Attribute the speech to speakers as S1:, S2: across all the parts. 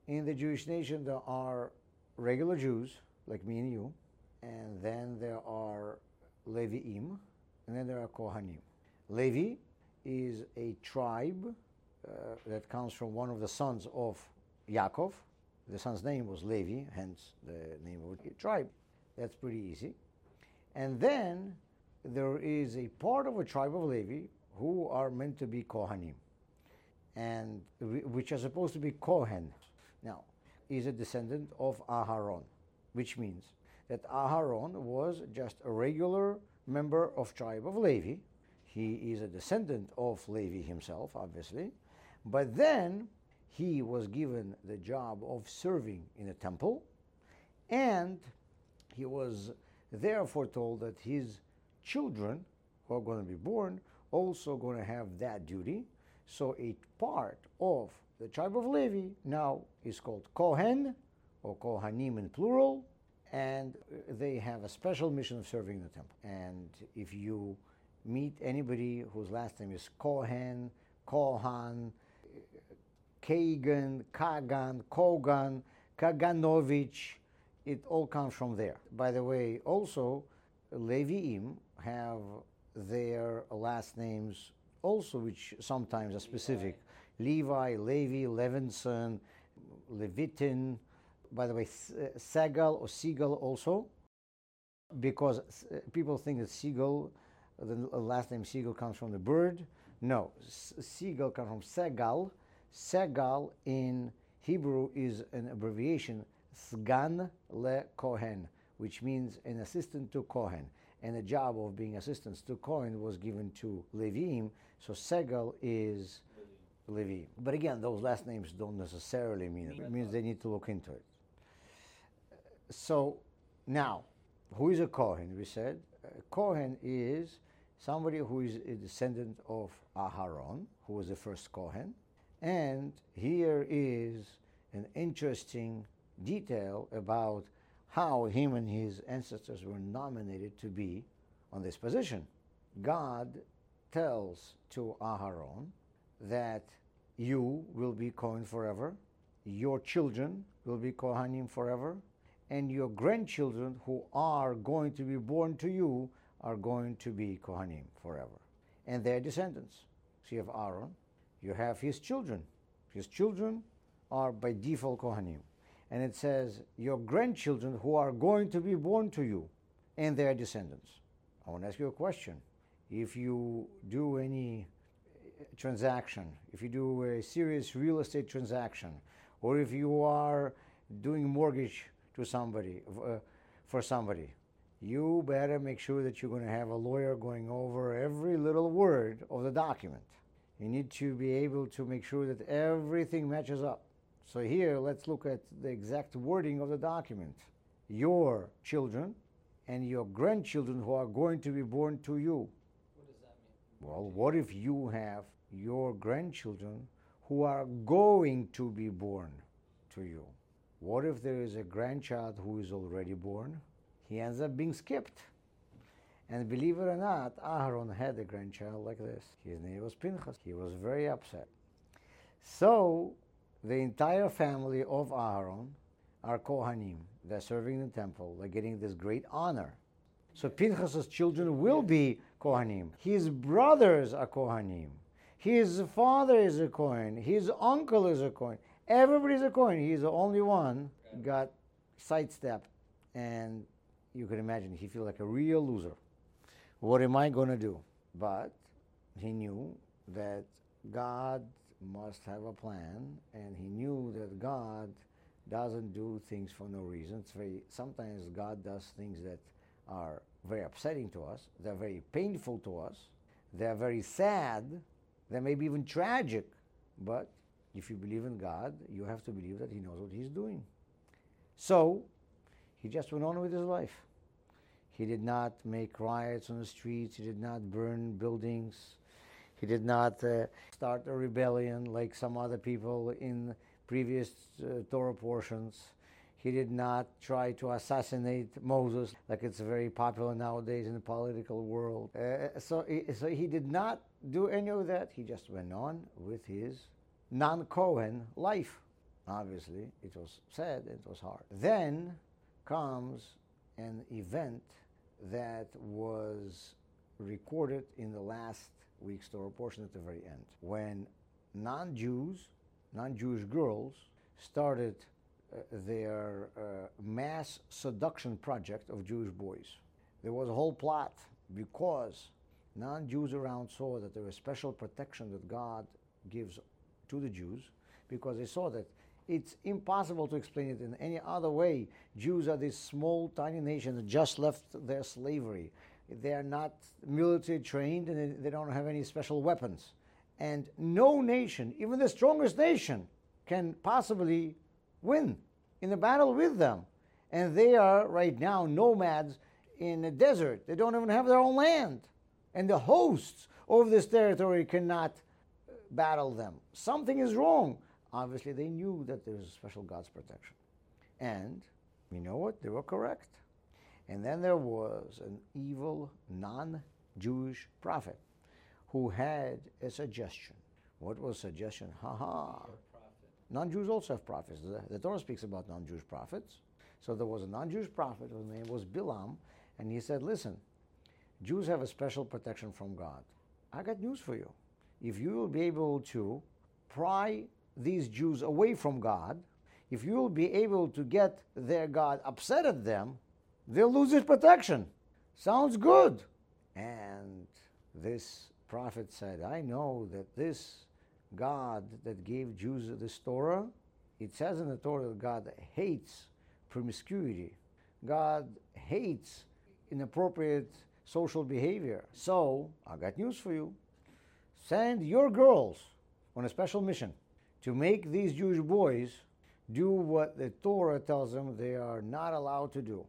S1: In the Jewish nation, there are regular Jews, like me and you, and then there are Levi'im, and then there are Kohanim. Levi is a tribe that comes from one of the sons of Yaakov. The son's name was Levi, hence the name of the tribe. That's pretty easy. And then there is a part of a tribe of Levi who are meant to be Kohanim, and which are supposed to be Kohen. Now, is a descendant of Aharon, which means that Aharon was just a regular member of tribe of Levi. He is a descendant of Levi himself, obviously, but then he was given the job of serving in the temple, and he was therefore told that his children who are going to be born also going to have that duty. So a part of the tribe of Levi now is called Kohen, or Kohanim in plural, and they have a special mission of serving the temple. And if you meet anybody whose last name is Kohen, Kohan, Kagan, Kagan, Kogan, Kaganovich, it all comes from there. By the way, also, Levi'im have their last names also, which sometimes are specific. Levi, Levi, Levinson, Levitin. By the way, Segal or Segal also, because people think that Segal, the last name Segal, comes from the bird. No, Segal comes from Segal. Segal in Hebrew is an abbreviation, Sgan le Kohen, which means an assistant to Kohen. And the job of being assistants to Kohen was given to Levi'im, so Segal is Levi. But again, those last names don't necessarily mean it. It means they need to look into it. So now, who is a Kohen? We said Kohen is somebody who is a descendant of Aharon, who was the first Kohen. And here is an interesting detail about how him and his ancestors were nominated to be on this position. God tells to Aharon that you will be Kohen forever, your children will be Kohanim forever, and your grandchildren who are going to be born to you are going to be Kohanim forever, and their descendants. So you have Aaron, you have his children. His children are by default Kohanim. And it says, your grandchildren who are going to be born to you and their descendants. I want to ask you a question. If you do any transaction, if you do a serious real estate transaction, or if you are doing mortgage to somebody, for somebody, you better make sure that you're going to have a lawyer going over every little word of the document. You need to be able to make sure that everything matches up. So here, let's look at the exact wording of the document. Your children and your grandchildren who are going to be born to you.
S2: What does that mean?
S1: Well, what if you have your grandchildren who are going to be born to you? What if there is a grandchild who is already born? He ends up being skipped. And believe it or not, Aharon had a grandchild like this. His name was Pinchas. He was very upset. So, the entire family of Aharon are Kohanim. They're serving in the temple. They're getting this great honor. So Pinchas's children will be Kohanim. His brothers are Kohanim. His father is a Kohen. His uncle is a Kohen. Everybody's a Kohen. He's the only one who got sidestepped. And you can imagine, he feels like a real loser. What am I going to do? But he knew that God must have a plan, and he knew that God doesn't do things for no reason. Sometimes God does things that are very upsetting to us, they're very painful to us, they're very sad, they may be even tragic, but if you believe in God, you have to believe that he knows what he's doing. So, he just went on with his life. He did not make riots on the streets, he did not burn buildings, he did not start a rebellion like some other people in previous Torah portions. He did not try to assassinate Moses like it's very popular nowadays in the political world. So he did not do any of that. He just went on with his non-Kohen life. Obviously, it was sad, it was hard. Then comes an event that was recorded in the last week's Torah portion at the very end, when non-Jewish girls started their mass seduction project of Jewish boys. There was a whole plot because non-Jews around saw that there was special protection that God gives to the Jews, because they saw that it's impossible to explain it in any other way. Jews are this small, tiny nation that just left their slavery. They are not military trained and they don't have any special weapons. And no nation, even the strongest nation, can possibly win in a battle with them. And they are right now nomads in the desert. They don't even have their own land. And the hosts of this territory cannot battle them. Something is wrong. Obviously, they knew that there was special God's protection. And you know what? They were correct. And then there was an evil non-Jewish prophet who had a suggestion. What was suggestion? Non-Jews also have prophets. The Torah speaks about non-Jewish prophets. So there was a non-Jewish prophet whose name was Bilam, and he said, listen, Jews have a special protection from God. I got news for you. If you will be able to pry these Jews away from God, if you will be able to get their God upset at them, they'll lose his protection. Sounds good. And this prophet said, I know that this God that gave Jews this Torah, it says in the Torah that God hates promiscuity. God hates inappropriate social behavior. So, I got news for you. Send your girls on a special mission to make these Jewish boys do what the Torah tells them they are not allowed to do.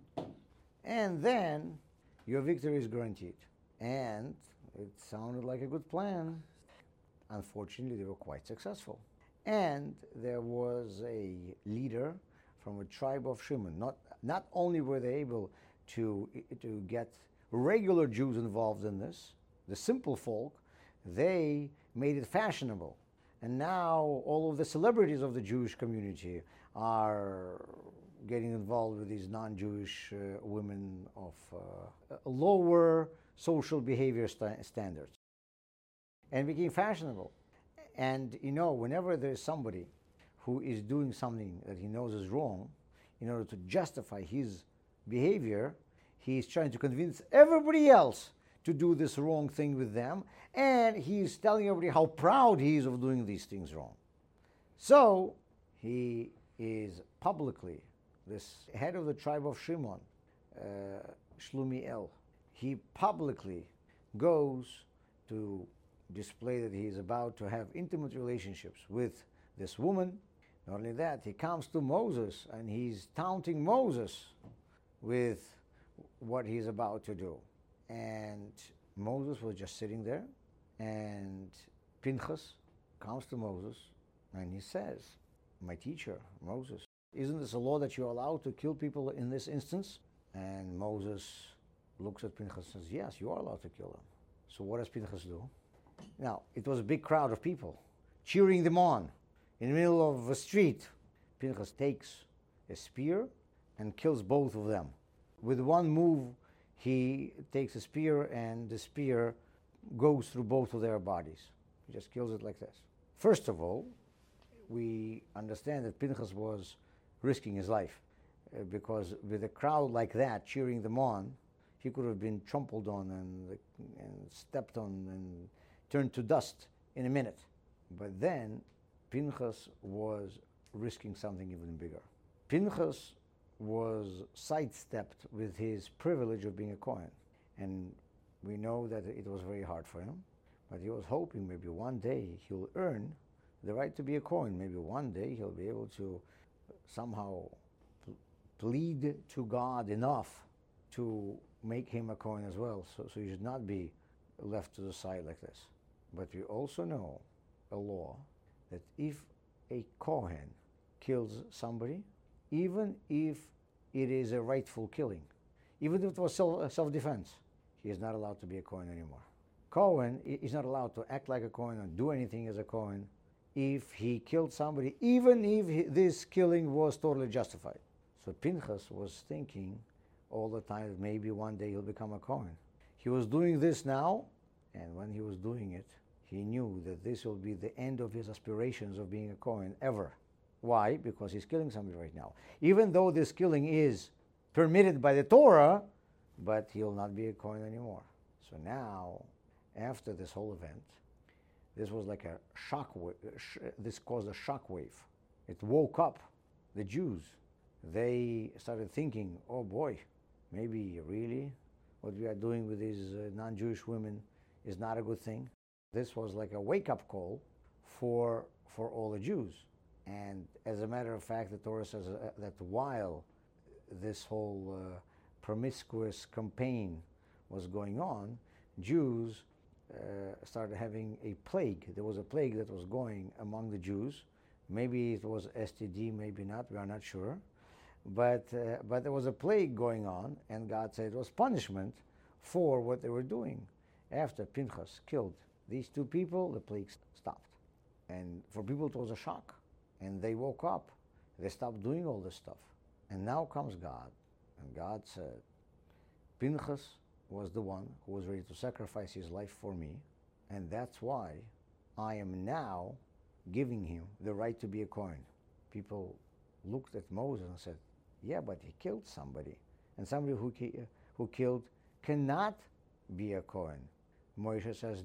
S1: And then your victory is guaranteed. And it sounded like a good plan. Unfortunately, they were quite successful. And there was a leader from a tribe of Shimon. Not only were they able to get regular Jews involved in this, the simple folk, they made it fashionable. And now all of the celebrities of the Jewish community are getting involved with these non-Jewish women of lower social behavior standards. And became fashionable. And you know, whenever there's somebody who is doing something that he knows is wrong, in order to justify his behavior, he's trying to convince everybody else to do this wrong thing with them, and he's telling everybody how proud he is of doing these things wrong. So he is publicly, this head of the tribe of Shimon, Shlumiel, he publicly goes to display that he is about to have intimate relationships with this woman. Not only that, he comes to Moses and he's taunting Moses with what he's about to do. And Moses was just sitting there, and Pinchas comes to Moses and he says, my teacher, Moses, isn't this a law that you're allowed to kill people in this instance? And Moses looks at Pinchas and says, yes, you are allowed to kill them. So what does Pinchas do? Now, it was a big crowd of people cheering them on. In the middle of a street, Pinchas takes a spear and kills both of them. With one move, he takes a spear and the spear goes through both of their bodies. He just kills it like this. First of all, we understand that Pinchas was risking his life because with a crowd like that cheering them on, he could have been trampled on and stepped on and turned to dust in a minute. But then Pinchas was risking something even bigger. Pinchas was sidestepped with his privilege of being a Kohen. And we know that it was very hard for him, but he was hoping maybe one day he'll earn the right to be a Kohen. Maybe one day he'll be able to somehow plead to God enough to make him a Kohen as well. So he should not be left to the side like this. But we also know a law that if a Kohen kills somebody, even if it is a rightful killing, even if it was self-defense, he is not allowed to be a Kohen anymore. Kohen is not allowed to act like a Kohen or do anything as a Kohen if he killed somebody, even if this killing was totally justified. So Pinchas was thinking all the time that maybe one day he'll become a Kohen. He was doing this now, and when he was doing it, he knew that this will be the end of his aspirations of being a Kohen ever. Why? Because he's killing somebody right now. Even though this killing is permitted by the Torah, but he'll not be a Kohen anymore. So now, after this whole event, this was like a shock wave. This caused a shock wave. It woke up the Jews. They started thinking, oh boy, maybe really what we are doing with these non-Jewish women is not a good thing. This was like a wake-up call for all the Jews. And as a matter of fact, the Torah says that while this whole promiscuous campaign was going on, Jews started having a plague. There was a plague that was going among the Jews. Maybe it was STD, maybe not, we are not sure. But there was a plague going on, and God said it was punishment for what they were doing. After Pinchas killed these two people, the plague stopped. And for people it was a shock. And they woke up. They stopped doing all this stuff. And now comes God. And God said, Pinchas was the one who was ready to sacrifice his life for me. And that's why I am now giving him the right to be a Kohen. People looked at Moses and said, yeah, but he killed somebody. And somebody who killed cannot be a Kohen. Moshe says,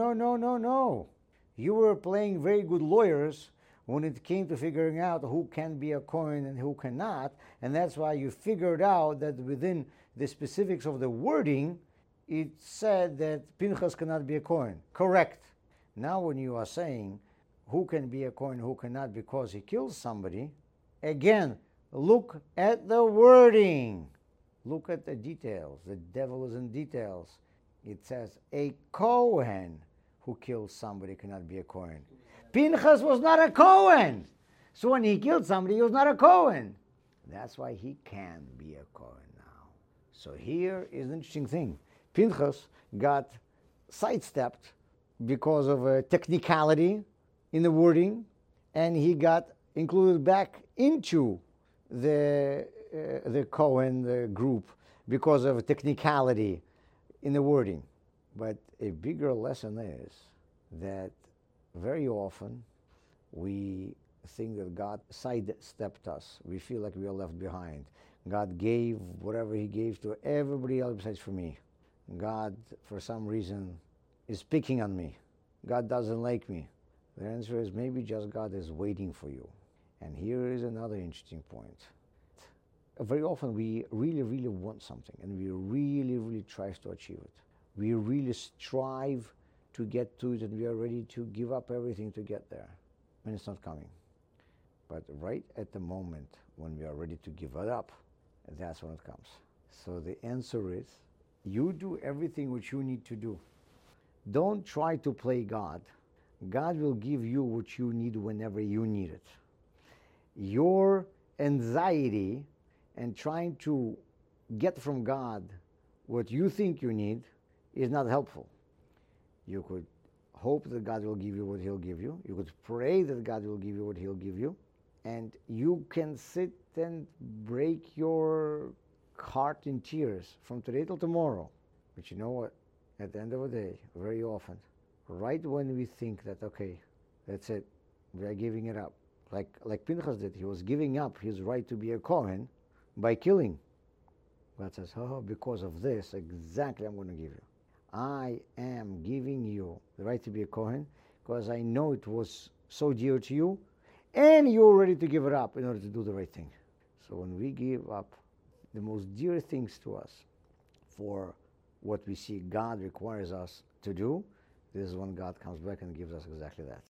S1: no. You were playing very good lawyers when it came to figuring out who can be a Kohen and who cannot, and that's why you figured out that within the specifics of the wording, it said that Pinchas cannot be a Kohen. Correct. Now when you are saying who can be a Kohen, who cannot because he kills somebody, again, look at the wording. Look at the details. The devil is in details. It says a Kohen who kills somebody cannot be a Kohen. Pinchas was not a Kohen. So when he killed somebody, he was not a Kohen. That's why he can be a Kohen now. So here is an interesting thing. Pinchas got sidestepped because of a technicality in the wording, and he got included back into the Kohen group because of a technicality in the wording. But a bigger lesson is that very often we think that God sidestepped us. We feel like we are left behind. God gave whatever he gave to everybody else besides for me. God, for some reason, is picking on me. God doesn't like me. The answer is maybe just God is waiting for you. And here is another interesting point. Very often we really want something, and we really try to achieve it. We really strive to get to it, and we are ready to give up everything to get there, and it's not coming. But right at the moment when we are ready to give it up, that's when it comes. So the answer is, you do everything which you need to do. Don't try to play God. God will give you what you need whenever you need it. Your anxiety and trying to get from God what you think you need is not helpful. You could hope that God will give you what he'll give you. You could pray that God will give you what he'll give you. And you can sit and break your heart in tears from today till tomorrow. But you know what? At the end of the day, very often, right when we think that, okay, that's it, we are giving it up. Like Pinchas did, he was giving up his right to be a Kohen by killing. God says, oh, because of this, exactly I'm going to give you. I am giving you the right to be a Kohen because I know it was so dear to you, and you're ready to give it up in order to do the right thing. So when we give up the most dear things to us for what we see God requires us to do, this is when God comes back and gives us exactly that.